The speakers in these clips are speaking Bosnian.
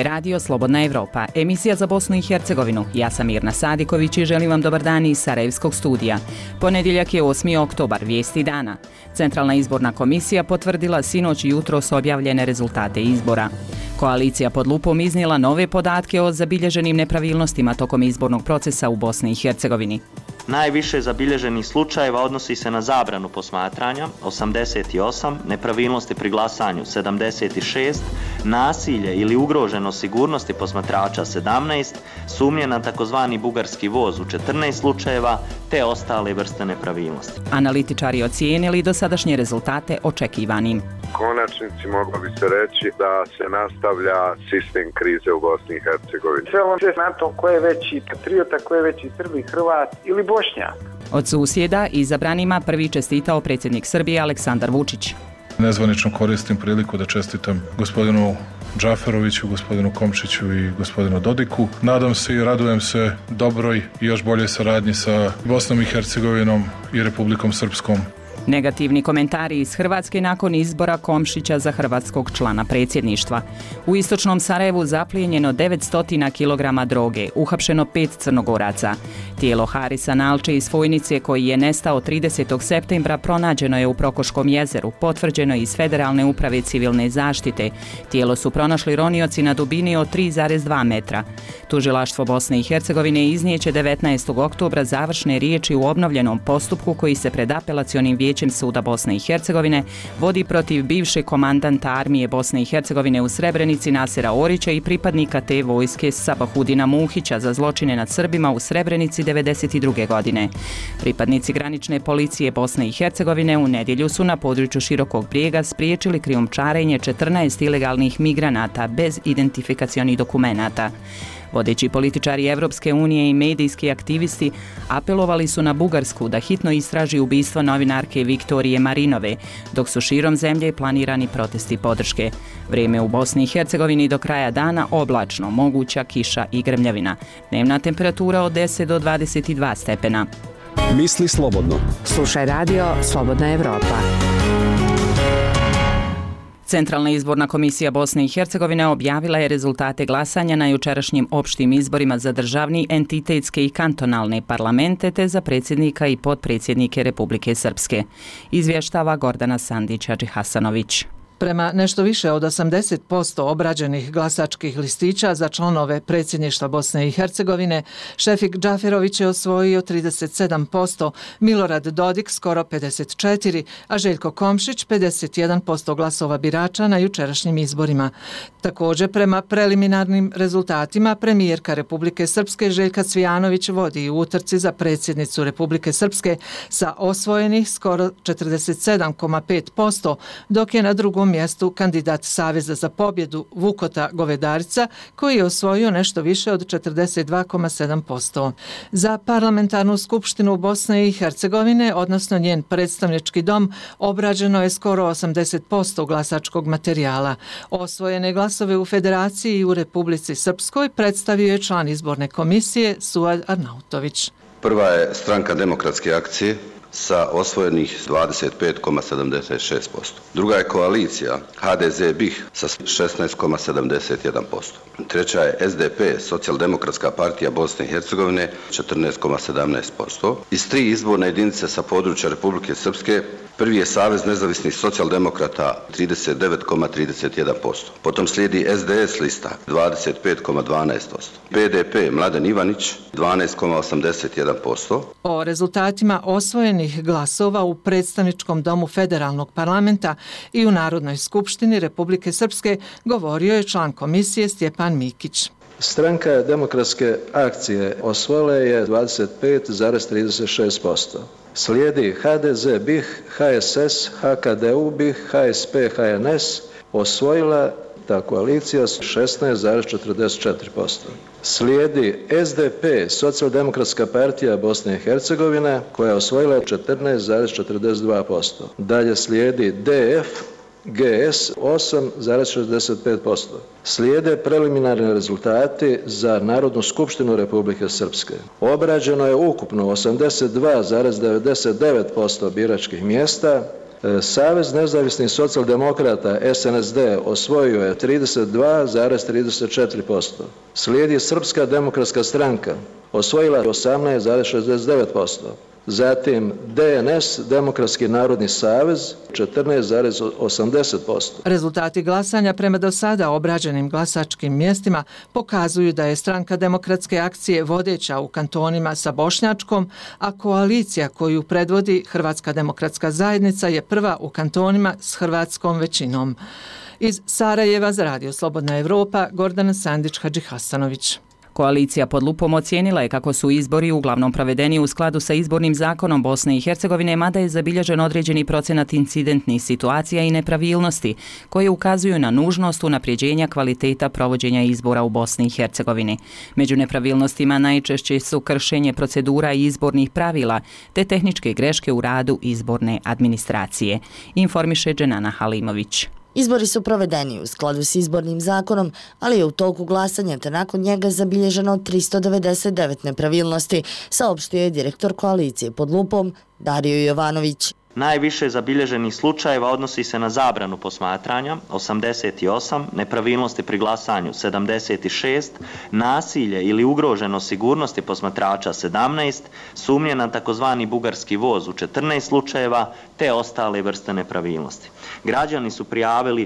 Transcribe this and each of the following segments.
je Radio Slobodna Evropa, emisija za Bosnu i Hercegovinu. Ja sam Mirna Sadiković i želim vam dobar dan iz Sarajevskog studija. Ponedjeljak je 8. oktobar, vijesti dana. Centralna izborna komisija potvrdila sinoć i jutros objavljene rezultate izbora. Koalicija pod lupom iznijela nove podatke o zabilježenim nepravilnostima tokom izbornog procesa u Bosni i Hercegovini. Najviše zabilježenih slučajeva odnosi se na zabranu posmatranja, 88, nepravilnosti pri glasanju, 76, nasilje ili ugroženost sigurnosti posmatrača, 17, sumnje na takozvani bugarski voz u 14 slučajeva, te ostale vrste nepravilnosti. Analitičari ocijenili dosadašnje rezultate očekivanim. Konačnici moglo bi se reći da se nastavlja sistem krize u Bosni i Hercegovini. Sve on sve na to ko je veći patriota, ko je veći Srbi, Hrvat ili Bošnjak. Od susjeda izabranima prvi čestitao predsjednik Srbije Aleksandar Vučić. Nezvanično koristim priliku da čestitam gospodinu Džaferoviću, gospodinu Komšiću i gospodinu Dodiku. Nadam se i radujem se dobroj i još boljoj saradnji sa Bosnom i Hercegovinom i Republikom Srpskom. Negativni komentari iz Hrvatske nakon izbora Komšića za hrvatskog člana predsjedništva. U istočnom Sarajevu zaplijenjeno 900 kg droge, uhapšeno 5 Crnogoraca. Tijelo Harisa Nalče iz Fojnice, koji je nestao 30. septembra, pronađeno je u Prokoškom jezeru, potvrđeno iz Federalne uprave civilne zaštite. Tijelo su pronašli ronioci na dubini od 3,2 metra. Tužilaštvo Bosne i Hercegovine iznijeće 19. oktobra završne riječi u obnovljenom postupku koji se pred apelacionim vijećem suda Bosne i Hercegovine vodi protiv bivšeg komandanta armije Bosne i Hercegovine u Srebrenici Nasera Orića i pripadnika te vojske Sabahudina Muhića za zločine nad Srbima u Srebrenici 1992. godine. Pripadnici granične policije Bosne i Hercegovine u nedjelju su na području Širokog Brijega spriječili krijumčarenje 14 ilegalnih migranata bez identifikacionih dokumenata. Vodeći političari Evropske unije i medijski aktivisti apelovali su na Bugarsku da hitno istraži ubistvo novinarke Viktorije Marinove, dok su širom zemlje planirani protesti podrške. Vrijeme u Bosni i Hercegovini do kraja dana oblačno, moguća kiša i grmljavina. Dnevna temperatura od 10 do 22 stepena. Misli slobodno. Slušaj Radio Slobodna Evropa. Centralna izborna komisija Bosne i Hercegovine objavila je rezultate glasanja na jučerašnjim opštim izborima za državni, entitetske i kantonalne parlamente te za predsjednika i potpredsjednike Republike Srpske. Izvještava Gordana Sandić-Hadžihasanović. Prema nešto više od 80% obrađenih glasačkih listića za članove predsjedništva Bosne i Hercegovine, Šefik Džaferović je osvojio 37%, Milorad Dodik skoro 54%, a Željko Komšić 51% glasova birača na jučerašnjim izborima. Također, prema preliminarnim rezultatima, premijerka Republike Srpske Željka Cvijanović vodi u utrci za predsjednicu Republike Srpske sa osvojenih skoro 47,5%, dok je na drugom mjestu kandidat Saveza za pobjedu Vukota Govedarica, koji je osvojio nešto više od 42,7%. Za parlamentarnu skupštinu Bosne i Hercegovine, odnosno njen predstavnički dom, obrađeno je skoro 80% glasačkog materijala. Osvojene glasove u Federaciji i u Republici Srpskoj predstavio je član izborne komisije Suad Arnautović. Prva je Stranka demokratske akcije sa osvojenih 25,76%. Druga je koalicija HDZ-BiH sa 16,71%. Treća je SDP, Socijaldemokratska partija Bosne i Hercegovine, 14,17%. Iz 3 izborne jedinice sa područja Republike Srpske, prvi je Savez nezavisnih socijaldemokrata 39,31%. Potom slijedi SDS lista 25,12%. PDP Mladen Ivanić 12,81%. O rezultatima osvojenih glasova u predstavničkom domu Federalnog parlamenta i u Narodnoj skupštini Republike Srpske govorio je član komisije Stjepan Mikić. Stranka demokratske akcije osvojila je 25,36%. Slijedi HDZ, BiH, HSS, HKDU, BiH, HSP, HNS, osvojila ta koalicija s 16,44%. Slijedi SDP, Socijaldemokratska partija Bosne i Hercegovine, koja je osvojila 14,42%. Dalje slijedi DF, GS 8,65%. Slijede preliminarni rezultati za Narodnu skupštinu Republike Srpske. Obrađeno je ukupno 82,99% biračkih mjesta Savez nezavisnih socijaldemokrata SNSD osvojio je 32,34%. Slijedi Srpska demokratska stranka, osvojila 18,69%. Zatim DNS, Demokratski narodni savez, 14,80%. Rezultati glasanja prema do sada obrađenim glasačkim mjestima pokazuju da je Stranka demokratske akcije vodeća u kantonima sa Bošnjačkom, a koalicija koju predvodi Hrvatska demokratska zajednica je prva u kantonima s hrvatskom većinom. Iz Sarajeva za Radio Slobodna Evropa, Gordana Sandić-Hadžihasanović. Koalicija pod lupom ocijenila je kako su izbori uglavnom provedeni u skladu sa izbornim zakonom Bosne i Hercegovine, mada je zabilježen određeni procenat incidentnih situacija i nepravilnosti koje ukazuju na nužnost unapređenja kvaliteta provođenja izbora u Bosni i Hercegovini. Među nepravilnostima najčešće su kršenje procedura i izbornih pravila te tehničke greške u radu izborne administracije, informiše Dženana Halimović. Izbori su provedeni u skladu s izbornim zakonom, ali je u toku glasanja te nakon njega zabilježeno 399 nepravilnosti, saopštio je direktor koalicije pod lupom Dario Jovanović. Najviše zabilježenih slučajeva odnosi se na zabranu posmatranja 88, nepravilnosti pri glasanju 76, nasilje ili ugroženost sigurnosti posmatrača 17, sumnje na takozvani bugarski voz u 14 slučajeva te ostale vrste nepravilnosti. Građani su prijavili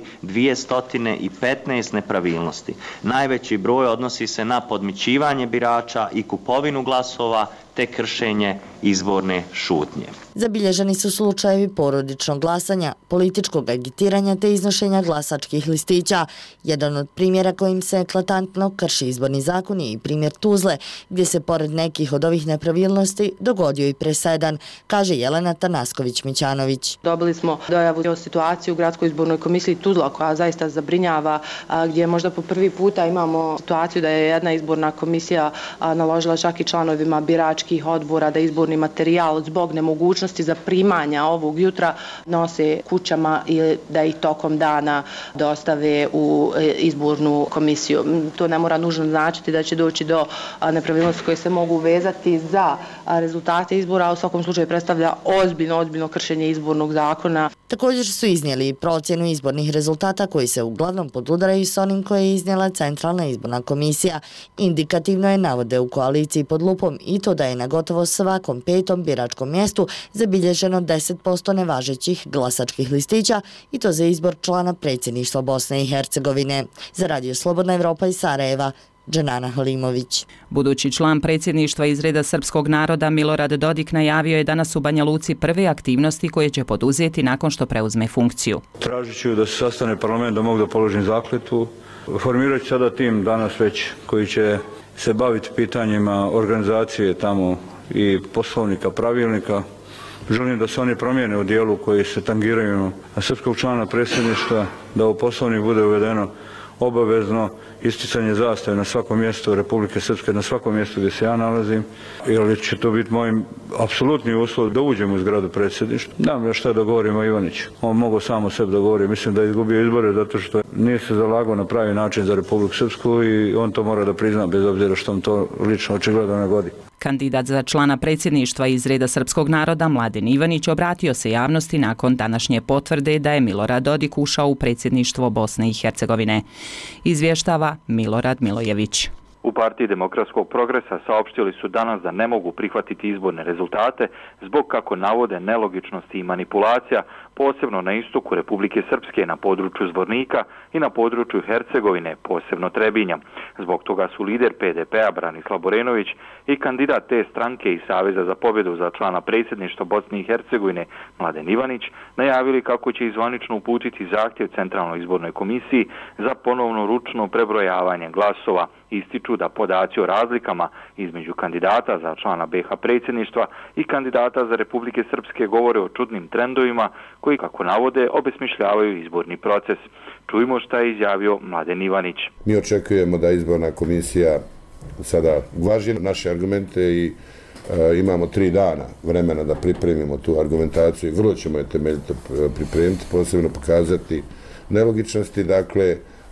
215 nepravilnosti. Najveći broj odnosi se na podmićivanje birača i kupovinu glasova te kršenje izborne šutnje. Zabilježeni su slučajevi porodičnog glasanja, političkog agitiranja te iznošenja glasačkih listića. Jedan od primjera kojim se eklatantno krši izborni zakon je i primjer Tuzle, gdje se pored nekih od ovih nepravilnosti dogodio i presedan, kaže Jelena Tanasković-Mićanović. Dobili smo dojavu o situaciji u Gradskoj izbornoj komisiji Tuzla koja zaista zabrinjava, gdje možda po prvi puta imamo situaciju da je jedna izborna komisija naložila čak i članovima biračkih odbora da izborni materijal zbog nemogućnosti zaprimanja ovog jutra nose kućama i da ih tokom dana dostave u izbornu komisiju. To ne mora nužno značiti da će doći do nepravilnosti koje se mogu vezati za rezultate izbora, a u svakom slučaju predstavlja ozbiljno kršenje izbornog zakona. Također su iznijeli procjenu izbornih rezultata koji se uglavnom podudaraju s onim koje je iznijela Centralna izborna komisija. Indikativno je navode u koaliciji pod lupom i to da je na gotovo svakom petom biračkom mjestu zabilježeno 10% nevažećih glasačkih listića i to za izbor člana predsjedništva Bosne i Hercegovine. Za Radio Slobodna Evropa iz Sarajeva, Dženana Halimović. Budući član predsjedništva iz reda srpskog naroda Milorad Dodik najavio je danas u Banja Luci prve aktivnosti koje će poduzeti nakon što preuzme funkciju. Tražit ću da se sastane parlament da mogu da položim zakletvu. Formirat ću sada tim danas već koji će se baviti pitanjima organizacije tamo i poslovnika, pravilnika. Želim da se oni promijene u dijelu koji se tangiraju na srpskog člana predsjedništva, da u poslovnik bude uvedeno obavezno isticanje zastave na svakom mjestu Republike Srpske, na svakom mjestu gdje se ja nalazim, ili će to biti moj apsolutni uslov da uđem u zgradu predsjedništva. Znam šta da govorimo Ivanić. On mogu samo sebi da govori. Mislim da je izgubio izbore zato što nije se zalagao na pravi način za Republiku Srpsku i on to mora da prizna bez obzira što mu to lično očigledno ne godi. Kandidat za člana predsjedništva iz reda srpskog naroda Mladen Ivanić obratio se javnosti nakon današnje potvrde da je Milorad Dodik ušao u predsjedništvo Bosne i Hercegovine. Izvještava Milorad Milojević. U Partiji demokratskog progresa saopštili su danas da ne mogu prihvatiti izborne rezultate zbog, kako navode, nelogičnosti i manipulacija, posebno na istoku Republike Srpske na području Zvornika i na području Hercegovine, posebno Trebinja. Zbog toga su lider PDP-a Branislav Borenović i kandidat te stranke i Saveza za pobjedu za člana predsjedništva Bosne i Hercegovine Mladen Ivanić najavili kako će zvanično uputiti zahtjev Centralnoj izbornoj komisiji za ponovno ručno prebrojavanje glasova. Ističu da podaci o razlikama između kandidata za člana BiH predsjedništva i kandidata za Republike Srpske govore o čudnim trendovima koji, kako navode, obesmišljavaju izborni proces. Čujmo šta je izjavio Mladen Ivanić. Mi očekujemo da izborna komisija sada uvaži naše argumente i imamo 3 dana vremena da pripremimo tu argumentaciju i vrlo ćemo je temeljito pripremiti, posebno pokazati nelogičnosti. Dakle,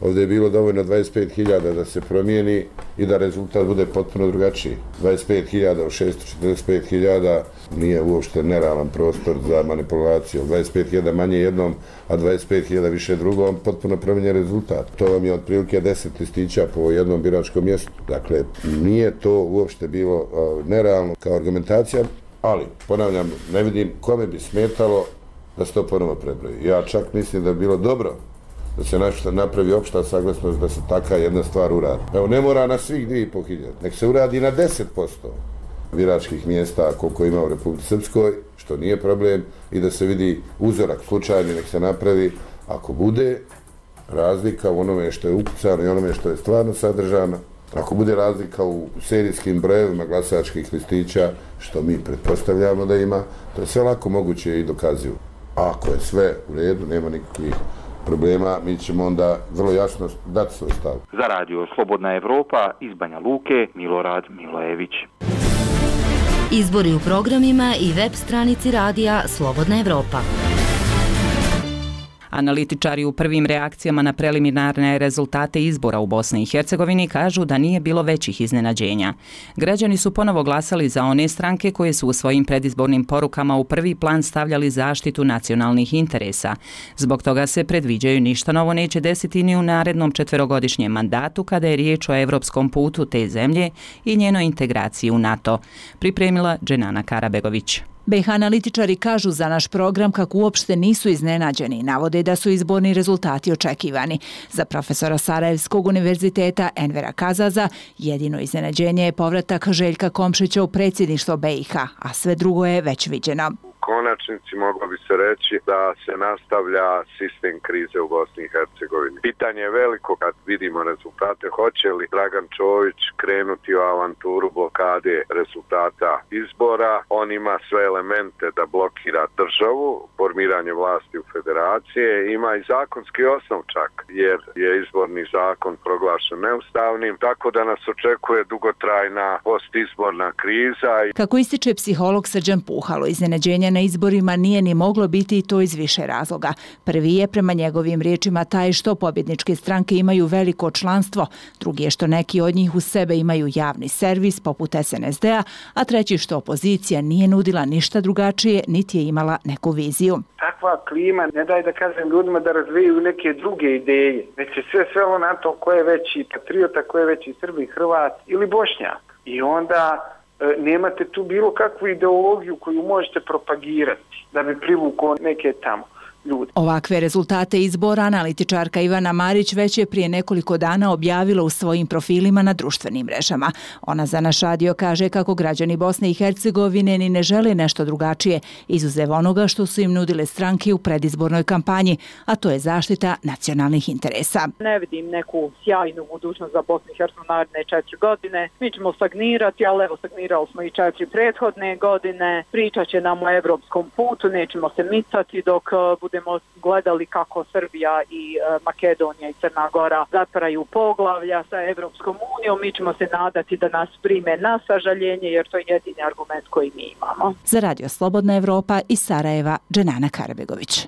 Ovdje je bilo dovoljno 25.000 da se promijeni i da rezultat bude potpuno drugačiji. 25.000 u 645.000 nije uopšte nerealan prostor za manipulaciju. 25.000 manje jednom, a 25.000 više drugom, potpuno promijenjen rezultat. To vam je otprilike 10 listića po jednom biračkom mjestu. Dakle, nije to uopšte bilo nerealno kao argumentacija, ali, ponavljam, ne vidim kome bi smetalo da se to ponovo prebroji. Ja čak mislim da bi bilo dobro da se napravi opšta saglasnost da se taka jedna stvar uradi. Evo, ne mora na svih 2.500, nek se uradi na 10% biračkih mjesta koliko ima u Republici Srpskoj, što nije problem, i da se vidi uzorak slučajni, nek se napravi. Ako bude razlika u onome što je ukucano i onome što je stvarno sadržano, ako bude razlika u serijskim brojevima glasačkih listića, što mi pretpostavljamo da ima, to je sve lako moguće i dokazivo. A ako je sve u redu, nema nikakvih problema, mi ćemo onda vrlo jasno dati svoj stav. Za radio Slobodna Evropa iz Banja Luke, Milorad Milojević. Izbori u programima i web stranici radija Slobodna Evropa. Analitičari u prvim reakcijama na preliminarne rezultate izbora u Bosni i Hercegovini kažu da nije bilo većih iznenađenja. Građani su ponovo glasali za one stranke koje su u svojim predizbornim porukama u prvi plan stavljali zaštitu nacionalnih interesa. Zbog toga se predviđaju ništa novo neće desiti ni u narednom 4-godišnjem mandatu kada je riječ o evropskom putu te zemlje i njenoj integraciji u NATO. Pripremila Dženana Karabegović. BiH analitičari kažu za naš program kako uopšte nisu iznenađeni i navode da su izborni rezultati očekivani. Za profesora Sarajevskog univerziteta Envera Kazaza jedino iznenađenje je povratak Željka Komšića u predsjedništvo BiH, a sve drugo je već viđeno. Konačnici moglo bi se reći da se nastavlja sistem krize u Bosni i Hercegovini. Pitanje je veliko kad vidimo rezultate. Hoće li Dragan Čović krenuti u avanturu blokade rezultata izbora? On ima sve elemente da blokira državu, formiranje vlasti u federaciji. Ima i zakonski osnov čak, jer je izborni zakon proglašen neustavnim, tako da nas očekuje dugotrajna postizborna kriza. Kako ističe psiholog Srđan Puhalo, iznenađenja na izborima nije ni moglo biti i to iz više razloga. Prvi je, prema njegovim riječima, taj što pobjedničke stranke imaju veliko članstvo, drugi je što neki od njih u sebe imaju javni servis poput SNSD-a, a treći što opozicija nije nudila ništa drugačije, niti je imala neku viziju. Takva klima ne daje da kažem ljudima da razvijaju neke druge ideje, već je sve svelo na to ko je veći patriota, ko je veći Srbi, Hrvat ili Bošnjak. I onda nemate tu bilo kakvu ideologiju koju možete propagirati da bi privukao neke tamo ljudi. Ovakve rezultate izbora analitičarka Ivana Marić već je prije nekoliko dana objavila u svojim profilima na društvenim mrežama. Ona za naš radio kaže kako građani Bosne i Hercegovine ni ne žele nešto drugačije, izuzev onoga što su im nudile stranke u predizbornoj kampanji, a to je zaštita nacionalnih interesa. Ne vidim neku sjajnu budućnost za Bosnu i Hercegovinu naredne 4 godine. Mi ćemo stagnirati, ali evo stagnirali smo i 4 prethodne godine. Pričat će nam o evropskom putu, nećemo se micati dok budemo gledali kako Srbija i Makedonija i Crna Gora zatvaraju poglavlja sa Evropskom unijom. Mi ćemo se nadati da nas prime na sažaljenje, jer to je jedini argument koji mi imamo. Za radio Slobodna Evropa iz Sarajeva, Dženana Karabegović.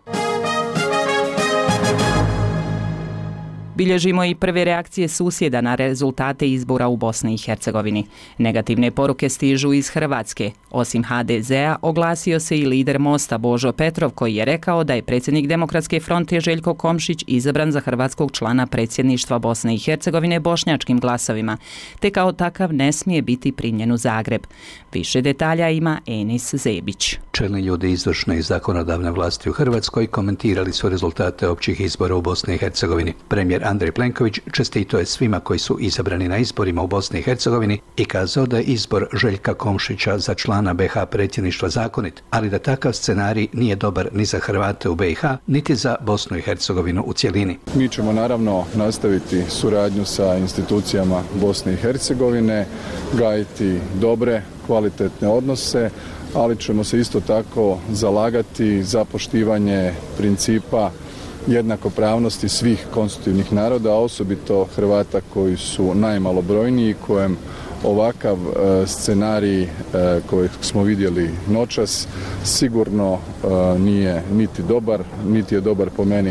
Bilježimo i prve reakcije susjeda na rezultate izbora u Bosni i Hercegovini. Negativne poruke stižu iz Hrvatske. Osim HDZ-a, oglasio se i lider Mosta Božo Petrov, koji je rekao da je predsjednik Demokratske fronte Željko Komšić izabran za hrvatskog člana predsjedništva Bosne i Hercegovine bošnjačkim glasovima, te kao takav ne smije biti primljen u Zagreb. Više detalja ima Enis Zebić. Čelni ljudi izvršne i zakonodavne vlasti u Hrvatskoj komentirali su rezultate općih izbora u Bosni i Hercegovini. Premijer Andrej Plenković čestitao je svima koji su izabrani na izborima u Bosni i Hercegovini i kazao da je izbor Željka Komšića za člana BiH predsjedništva zakonit, ali da takav scenarij nije dobar ni za Hrvate u BiH, niti za Bosnu i Hercegovinu u cjelini. Mi ćemo naravno nastaviti suradnju sa institucijama Bosne i Hercegovine, gajiti dobre, kvalitetne odnose, ali ćemo se isto tako zalagati za poštivanje principa jednakopravnosti svih konstitutivnih naroda, a osobito Hrvata koji su najmalobrojniji, kojem ovakav scenarij koji smo vidjeli noćas sigurno nije niti dobar, niti je dobar po meni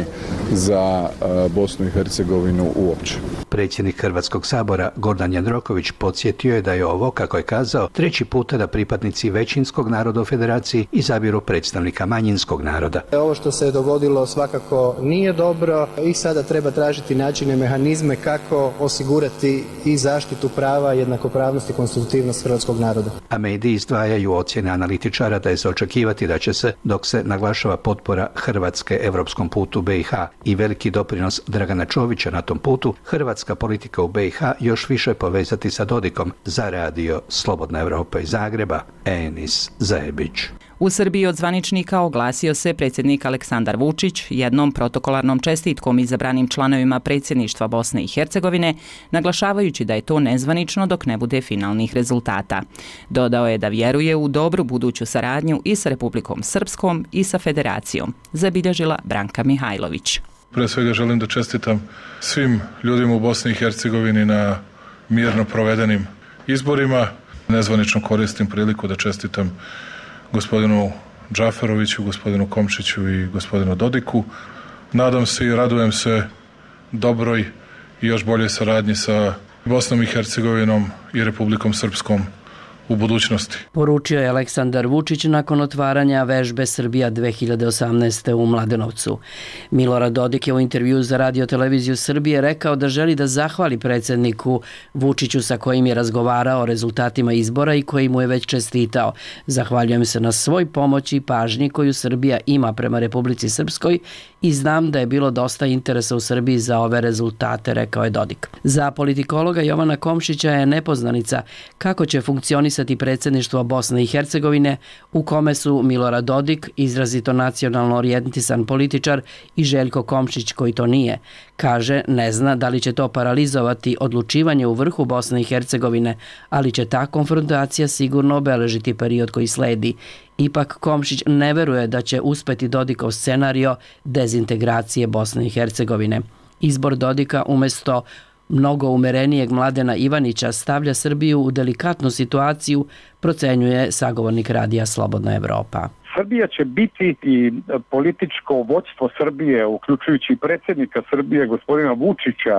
za Bosnu i Hercegovinu uopće. Predsjednik Hrvatskog sabora Gordan Jandroković podsjetio je da je ovo, kako je kazao, treći puta da pripadnici većinskog naroda u federaciji izabiru predstavnika manjinskog naroda. Ovo što se je dogodilo svakako nije dobro i sada treba tražiti načine i mehanizme kako osigurati i zaštitu prava, jednakopravnost i konstitutivnost hrvatskog naroda. A mediji izdvajaju ocjene analitičara da je za očekivati da će se, dok se naglašava potpora Hrvatske europskom putu BiH i veliki doprinos Dragana Čovića na tom putu, hrvatska politika u BiH još više povezati sa Dodikom, za radio Slobodna Evropa iz Zagreba, Enis Zajebić. U Srbiji od zvaničnika oglasio se predsjednik Aleksandar Vučić jednom protokolarnom čestitkom izabranim članovima predsjedništva Bosne i Hercegovine, naglašavajući da je to nezvanično dok ne bude finalnih rezultata. Dodao je da vjeruje u dobru buduću saradnju i sa Republikom Srpskom i sa Federacijom, zabilježila Branka Mihajlović. Pre svega želim da čestitam svim ljudima u Bosni i Hercegovini na mirno provedenim izborima. Nezvanično koristim priliku da čestitam gospodinu Džaferoviću, gospodinu Komšiću i gospodinu Dodiku. Nadam se i radujem se dobroj i još boljoj saradnji sa Bosnom i Hercegovinom i Republikom Srpskom u budućnosti. Poručio je Aleksandar Vučić nakon otvaranja vežbe Srbija 2018. u Mladenovcu. Milorad Dodik je u intervjuu za Radio Televiziju Srbije rekao da želi da zahvali predsjedniku Vučiću sa kojim je razgovarao o rezultatima izbora i koji mu je već čestitao. Zahvaljujem se na svoj pomoći i pažnji koju Srbija ima prema Republici Srpskoj i znam da je bilo dosta interesa u Srbiji za ove rezultate, rekao je Dodik. Za politikologa Jovana Komšića je nepoznanica kako će funkcionisati predsjedništvo Bosne i Hercegovine, u kome su Milorad Dodik, izrazito nacionalno orijentisan političar, i Željko Komšić, koji to nije. Kaže, ne zna da li će to paralizovati odlučivanje u vrhu Bosne i Hercegovine, ali će ta konfrontacija sigurno obeležiti period koji sledi. Ipak Komšić ne veruje da će uspeti Dodikov scenario dezintegracije Bosne i Hercegovine. Izbor Dodika umjesto mnogo umerenijeg Mladena Ivanića stavlja Srbiju u delikatnu situaciju, procenjuje sagovornik radija Slobodna Evropa. Srbija će biti i političko vođstvo Srbije, uključujući predsjednika Srbije, gospodina Vučića,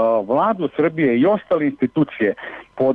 vladu Srbije i ostale institucije pod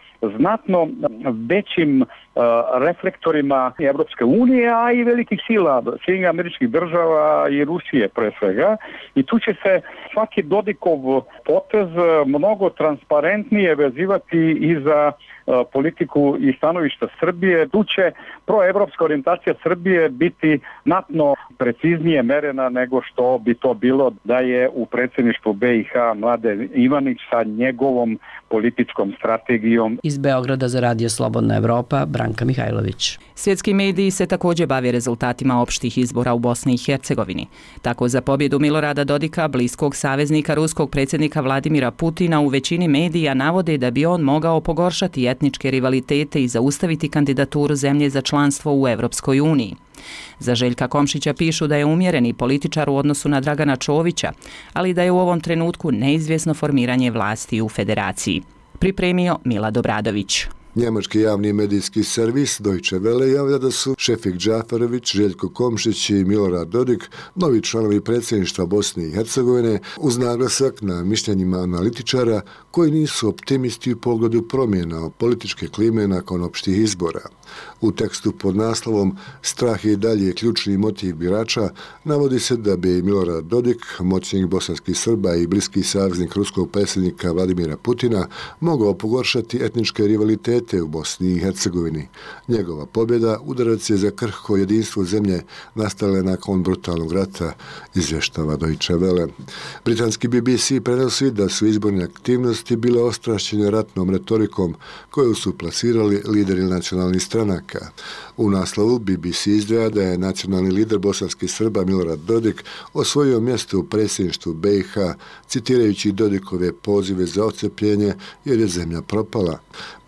znatno većim reflektorima Evropske unije, a i velikih sila, Sjedinjenih Američkih Država i Rusije pre svega. I tu će se svaki Dodikov potez mnogo transparentnije vezivati i za politiku i stanovišta Srbije. Tu će proevropska orijentacija Srbije biti znatno preciznije merena nego što bi to bilo da je u predsjedništvu BiH Mladen Ivanić sa njegovom političkom strategijom. Iz Beograda za Radio Slobodna Evropa, Branka Mihajlović. Svjetski mediji se također bave rezultatima opštih izbora u Bosni i Hercegovini. Tako za pobjedu Milorada Dodika, bliskog saveznika ruskog predsjednika Vladimira Putina, u većini medija navode da bi on mogao pogoršati etničke rivalitete i zaustaviti kandidaturu zemlje za članstvo u Evropskoj uniji. Za Željka Komšića pišu da je umjereni političar u odnosu na Dragana Čovića, ali da je u ovom trenutku neizvjesno formiranje vlasti u federaciji. Pripremio Milad Obradović. Njemački javni medijski servis Deutsche Welle javlja da su Šefik Džaferović, Željko Komšić i Milorad Dodik novi članovi predsjedništva Bosne i Hercegovine, uz naglasak na mišljenjima analitičara koji nisu optimisti u pogledu promjena političke klime nakon opštih izbora. U tekstu pod naslovom "Strah je i dalje ključni motiv birača" navodi se da bi Milorad Dodik, moćnik bosanskih Srba i bliski saveznik ruskog predsjednika Vladimira Putina, mogao pogoršati etničke rivalitete u Bosni i Hercegovini. Njegova pobjeda udarac je za krhko jedinstvo zemlje nastale nakon brutalnog rata, izvještava Deutsche Welle. Britanski BBC prenosi da su izborne aktivnosti bile ostrašćene ratnom retorikom koju su plasirali lideri nacionalnih stranaka. U naslovu BBC izdvaja da je nacionalni lider bosanskih Srba Milorad Dodik osvojio mjesto u predsjedništvu BiH, citirajući Dodikove pozive za odcepljenje jer je zemlja propala.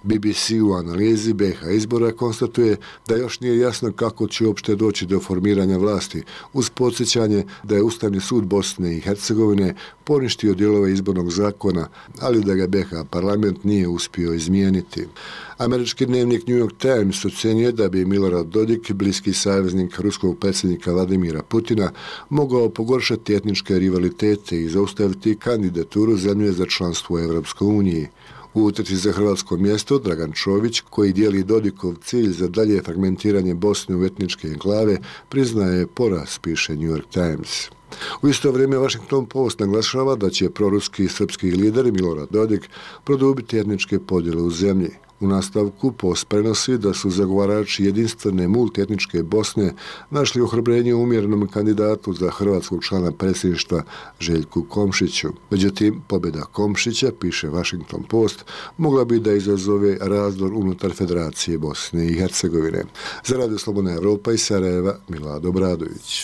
BBC u analizi BiH izbora konstatuje da još nije jasno kako će uopšte doći do formiranja vlasti, uz podsjećanje da je Ustavni sud Bosne i Hercegovine poništio dijelove izbornog zakona, ali da ga BiH parlament nije uspio izmijeniti. Američki dnevnik New York Times ocenjuje da bi Milorad Dodik, bliski saveznik ruskog predsjednika Vladimira Putina, mogao pogoršati etničke rivalitete i zaustaviti kandidaturu zemlje za članstvo u Evropskoj uniji. U utrci za hrvatsko mjesto Dragan Čović, koji dijeli Dodikov cilj za dalje fragmentiranje Bosne u etničke enklave, priznaje poraz, piše New York Times. U isto vrijeme Washington Post naglašava da će proruski i srpski lider Milorad Dodik produbiti etničke podjele u zemlji. U nastavku Post prenosi da su zagovarači jedinstvene multietničke Bosne našli ohrabrenje u umjerenom kandidatu za hrvatskog člana predsjedništva Željku Komšiću. Međutim, pobjeda Komšića, piše Washington Post, mogla bi da izazove razdor unutar Federacije Bosne i Hercegovine. Za Radio Slobodna Evropa iz Sarajeva, Milado Bradović.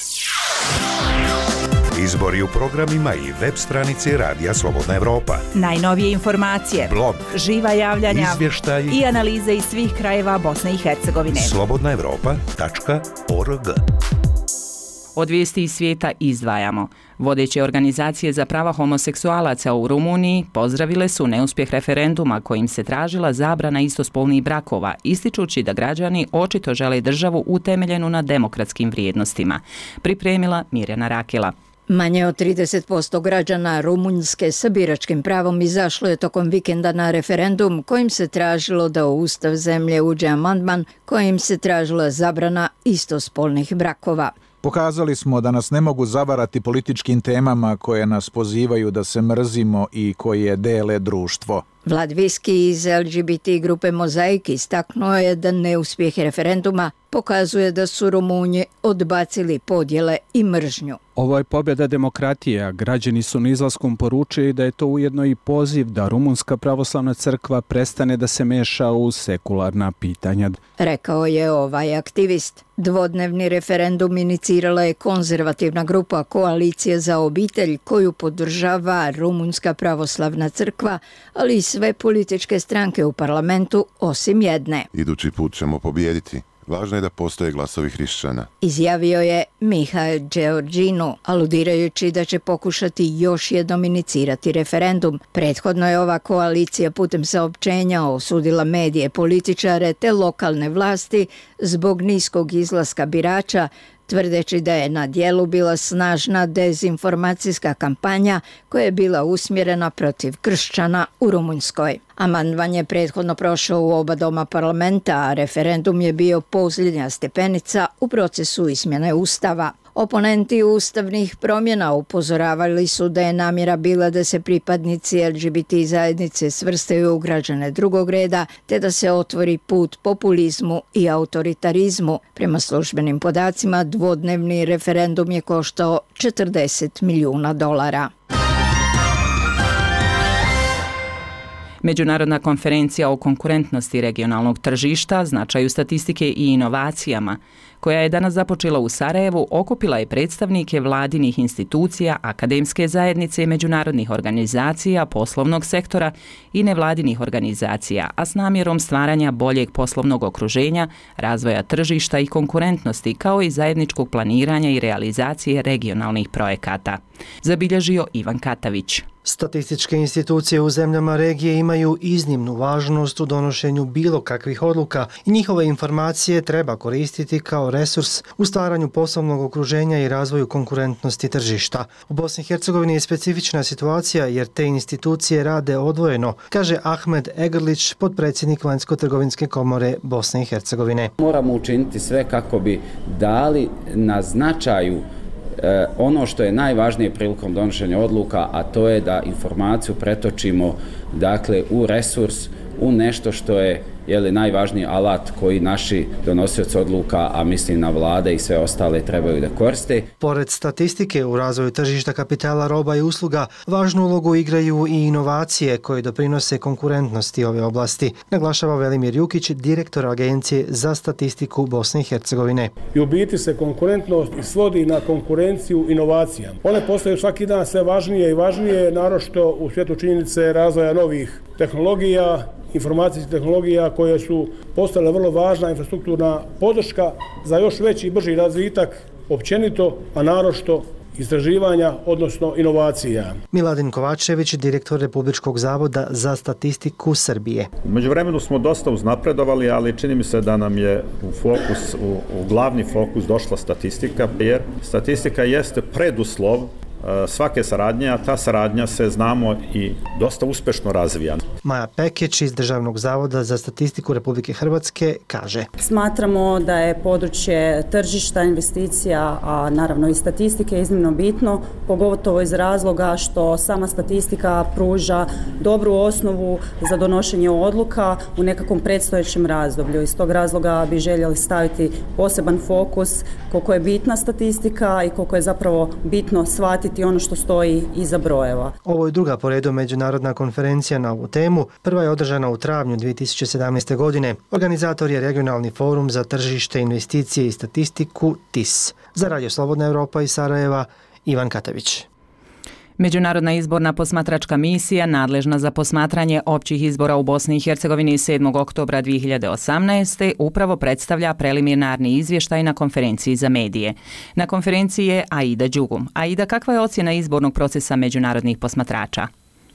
Izbori u programima i web stranici Radija Slobodna Evropa. Najnovije informacije, blog, živa javljanja, izvještaj i analize iz svih krajeva Bosne i Hercegovine. slobodnaevropa.org. Od vijesti iz svijeta izdvajamo. Vodeće organizacije za prava homoseksualaca u Rumuniji pozdravile su neuspjeh referenduma kojim se tražila zabrana istospolnih brakova, ističući da građani očito žele državu utemeljenu na demokratskim vrijednostima. Pripremila Mirjana Rakela. Manje od 30% građana Rumunjske sa biračkim pravom izašlo je tokom vikenda na referendum kojim se tražilo da u ustav zemlje uđe amandman kojim se tražila zabrana istospolnih brakova. Pokazali smo da nas ne mogu zavarati političkim temama koje nas pozivaju da se mrzimo i koje dele društvo. Vlad Viski iz LGBT grupe Mozaik istaknuo je da neuspjeh referenduma pokazuje da su Rumunji odbacili podjele i mržnju. Ovo je pobjeda demokratije, a građani su na izlaskom poručili da je to ujedno i poziv da Rumunska pravoslavna crkva prestane da se meša u sekularna pitanja. Rekao je ovaj aktivist. Dvodnevni referendum inicirala je konzervativna grupa Koalicije za obitelj koju podržava Rumunska pravoslavna crkva, ali i sve političke stranke u parlamentu osim jedne. Idući put ćemo pobijediti. Važno je da postoje glasovi hrišćana. Izjavio je Mihail Georginu, aludirajući da će pokušati još jednom inicirati referendum. Prethodno je ova koalicija putem saopćenja osudila medije, političare te lokalne vlasti zbog niskog izlaska birača, tvrdeći da je na djelu bila snažna dezinformacijska kampanja koja je bila usmjerena protiv kršćana u Rumunjskoj. Amandman je prethodno prošao u oba doma parlamenta, a referendum je bio posljednja stepenica u procesu izmjene ustava. Oponenti ustavnih promjena upozoravali su da je namjera bila da se pripadnici LGBT zajednice svrstaju u građane drugog reda, te da se otvori put populizmu i autoritarizmu. Prema službenim podacima, dvodnevni referendum je koštao $40 milijuna. Međunarodna konferencija o konkurentnosti regionalnog tržišta, značaju statistike i inovacijama, koja je danas započela u Sarajevu, okupila je predstavnike vladinih institucija, akademske zajednice i međunarodnih organizacija, poslovnog sektora i nevladinih organizacija, a s namjerom stvaranja boljeg poslovnog okruženja, razvoja tržišta i konkurentnosti, kao i zajedničkog planiranja i realizacije regionalnih projekata. Zabilježio Ivan Katavić. Statističke institucije u zemljama regije imaju iznimnu važnost u donošenju bilo kakvih odluka i njihove informacije treba koristiti kao resurs u stvaranju poslovnog okruženja i razvoju konkurentnosti tržišta. U Bosni i Hercegovini je specifična situacija jer te institucije rade odvojeno, kaže Ahmed Egrlić, potpredsjednik Vanjsko-trgovinske komore Bosne i Hercegovine. Moramo učiniti sve kako bi dali na značaju ono što je najvažnije prilikom donošenja odluka, a to je da informaciju pretočimo dakle u resurs, u nešto što je najvažniji alat koji naši donosioci odluka, a mislim na vlade i sve ostale, trebaju da koriste. Pored statistike u razvoju tržišta kapitala, roba i usluga, važnu ulogu igraju i inovacije koje doprinose konkurentnosti ove oblasti, naglašava Velimir Jukić, direktor Agencije za statistiku Bosne i Hercegovine. I u biti se konkurentnost svodi na konkurenciju inovacijama. One postaju svaki dan sve važnije i važnije, naročito u svijetu činjenice razvoja novih tehnologija, informacijskih tehnologija koje su postale vrlo važna infrastrukturna podrška za još veći i brži razvitak općenito, a naročito istraživanja, odnosno inovacija. Miladin Kovačević, direktor Republičkog zavoda za statistiku Srbije. U međuvremenu smo dosta uznapredovali, ali čini mi se da nam je u glavni fokus došla statistika, jer statistika jeste preduslov svake saradnje, a ta saradnja se, znamo, i dosta uspešno razvija. Maja Pekić iz Državnog zavoda za statistiku Republike Hrvatske kaže: Smatramo da je područje tržišta, investicija, a naravno i statistike iznimno bitno, pogotovo iz razloga što sama statistika pruža dobru osnovu za donošenje odluka u nekakvom predstojećem razdoblju. Iz tog razloga bi željeli staviti poseban fokus koliko je bitna statistika i koliko je zapravo bitno shvatiti ono što stoji iza brojeva. Ovo je druga po redu međunarodna konferencija na ovu temu. Prva je održana u travnju 2017. godine. Organizator je Regionalni forum za tržište, investicije i statistiku TIS. Za Radio Slobodna Evropa iz Sarajeva, Ivan Katavić. Međunarodna izborna posmatračka misija nadležna za posmatranje općih izbora u Bosni i Hercegovini 7. oktobra 2018. upravo predstavlja preliminarni izvještaj na konferenciji za medije. Na konferenciji je Aida Đugum. Aida, kakva je ocjena izbornog procesa međunarodnih posmatrača?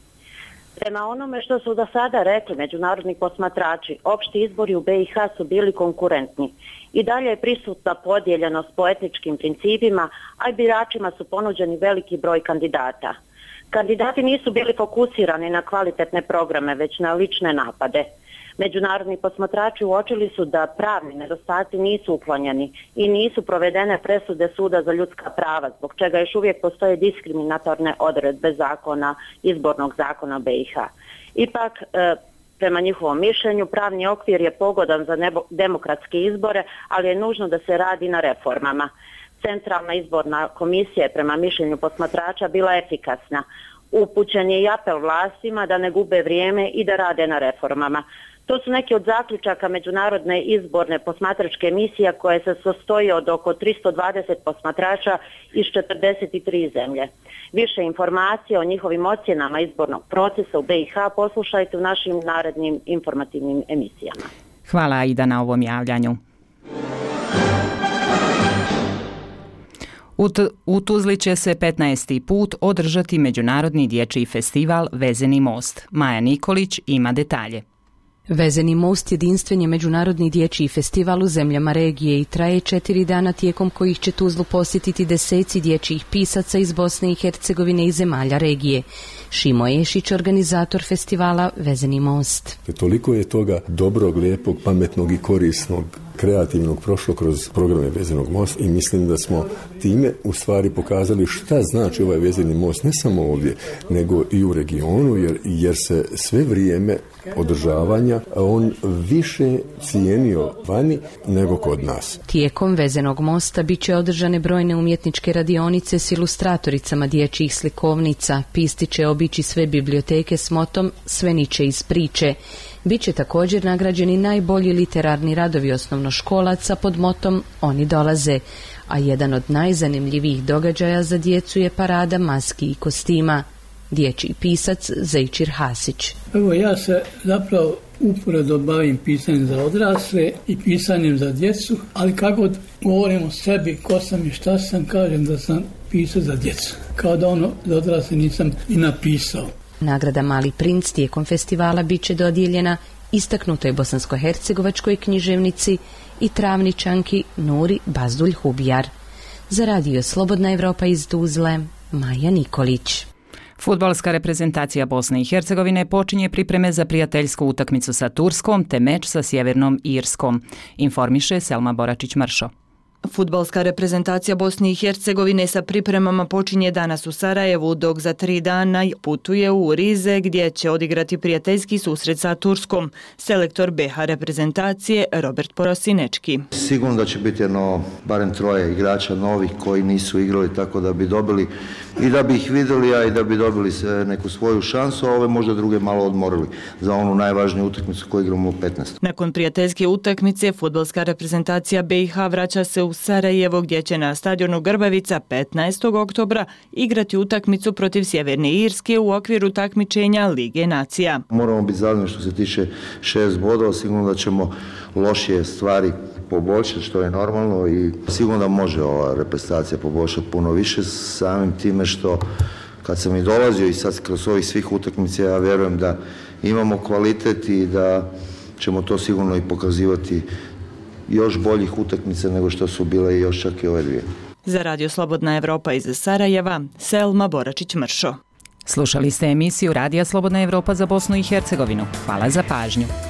Prema onome što su do sada rekli međunarodni posmatrači, opšti izbori u BiH su bili konkurentni. I dalje je prisutna podijeljenost po etničkim principima, a i biračima su ponuđeni veliki broj kandidata. Kandidati nisu bili fokusirani na kvalitetne programe, već na lične napade. Međunarodni posmatrači uočili su da pravni nedostaci nisu uklonjeni i nisu provedene presude Suda za ljudska prava, zbog čega još uvijek postoje diskriminatorne odredbe izbornog zakona BiH. Ipak, prema njihovom mišljenju, pravni okvir je pogodan za demokratske izbore, ali je nužno da se radi na reformama. Centralna izborna komisija je prema mišljenju posmatrača bila efikasna. Upućen je i apel vlastima da ne gube vrijeme i da rade na reformama. To su neki od zaključaka međunarodne izborne posmatračke misije koje se sastoji od oko 320 posmatrača iz 43 zemlje. Više informacija o njihovim ocjenama izbornog procesa u BiH poslušajte u našim narednim informativnim emisijama. Hvala Aida na ovom javljanju. U Tuzli će se 15. put održati Međunarodni dječji festival Vezeni most. Maja Nikolić ima detalje. Vezeni most jedinstven je međunarodni dječji festival u zemljama regije i traje 4 dana tijekom kojih će Tuzlu posjetiti deseci dječjih pisaca iz Bosne i Hercegovine i zemalja regije. Šimo Ješić, organizator festivala Vezeni most. Toliko je toga dobrog, lijepog, pametnog i korisnog, kreativnog prošlo kroz programe Vezenog mosta i mislim da smo time u stvari pokazali šta znači ovaj vezeni most ne samo ovdje, nego i u regionu, jer se sve vrijeme održavanja on više cijenio vani nego kod nas. Tijekom Vezenog mosta bit će održane brojne umjetničke radionice s ilustratoricama dječjih slikovnica, pisti će obići sve biblioteke s motom Sve niče iz priče. Biće također nagrađeni najbolji literarni radovi osnovnoškolaca pod motom Oni dolaze, a jedan od najzanimljivijih događaja za djecu je parada maski i kostima. Dječji pisac Zejčir Hasić. Evo, ja se zapravo uporedo bavim pisanjem za odrasle i pisanjem za djecu, ali kako govorim o sebi, ko sam i šta sam, kažem da sam pisao za djecu. Kao da ono za odrasle nisam i napisao. Nagrada Mali princ tijekom festivala bit će dodijeljena istaknutoj bosansko-hercegovačkoj književnici i travničanki Nuri Bazdulj Hubjar. Za Radio Slobodna Evropa iz Tuzle, Maja Nikolić. Fudbalska reprezentacija Bosne i Hercegovine počinje pripreme za prijateljsku utakmicu sa Turskom te meč sa Sjevernom Irskom, informiše Selma Boračić-Mršo. Fudbalska reprezentacija Bosne i Hercegovine sa pripremama počinje danas u Sarajevu, dok za 3 dana putuje u Rize gdje će odigrati prijateljski susret sa Turskom. Selektor BH reprezentacije Robert Porosinečki. Sigurno da će biti barem 3 igrača novih koji nisu igrali, tako da bi dobili i da bi ih vidjeli, a i da bi dobili neku svoju šansu, a ove možda druge malo odmorili za onu najvažniju utakmicu koju igramo u 15. Nakon prijateljske utakmice, fudbalska reprezentacija BiH vraća se u Sarajevo gdje će na stadionu Grbavica 15. oktobra igrati utakmicu protiv Sjeverne Irske u okviru takmičenja Lige nacija. Moramo biti zadovoljni što se tiče 6 bodova, sigurno da ćemo lošije stvari poboljšati, što je normalno, i sigurno da može ova reprezentacija poboljšati puno više, samim time što kad sam i dolazio i sad kroz ovih svih utakmica, ja vjerujem da imamo kvalitet i da ćemo to sigurno i pokazivati još boljih utakmica nego što su bile i još čak i ove 2. Za Radio Slobodna Evropa iz Sarajeva, Selma Boračić-Mršo. Slušali ste emisiju Radija Slobodna Evropa za Bosnu i Hercegovinu. Hvala za pažnju.